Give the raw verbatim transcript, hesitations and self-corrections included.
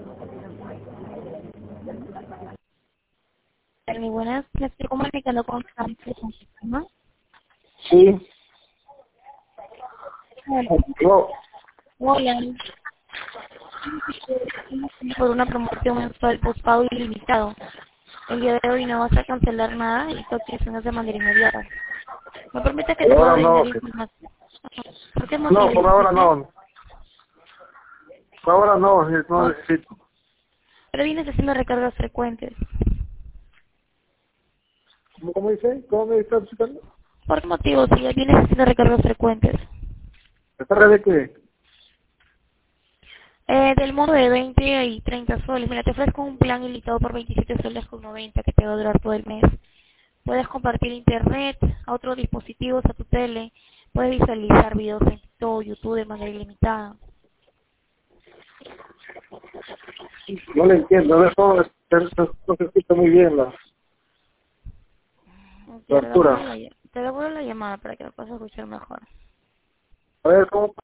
Muy buenas, me estoy comunicando con Sánchez, ¿no? Sí. No. Hola, por una promoción mensual postpago ilimitado. El día de hoy no vas a cancelar nada y tu activación es de manera inmediata. ¿Me permite que Por te pueda ahora brindar no. información? ¿Por qué No, motivo por ahora disculpe? no. Por ahora no, no necesito. Pero vienes haciendo recargas frecuentes. ¿Cómo, cómo dice? ¿Cómo me está explicando? ¿Por qué motivo? Si ya vienes haciendo recargas frecuentes. ¿Recarga de qué? Eh, del modo de veinte y treinta soles. Mira, te ofrezco un plan ilimitado por veintisiete soles con noventa que te va a durar todo el mes. Puedes compartir internet a otros dispositivos, a tu tele. Puedes visualizar videos en todo YouTube de manera ilimitada. No le entiendo. A ver, no, no se escucha muy bien la, Ok, la te devuelvo altura. la, ll- te devuelvo la llamada para que lo puedas escuchar mejor. A ver, ¿cómo?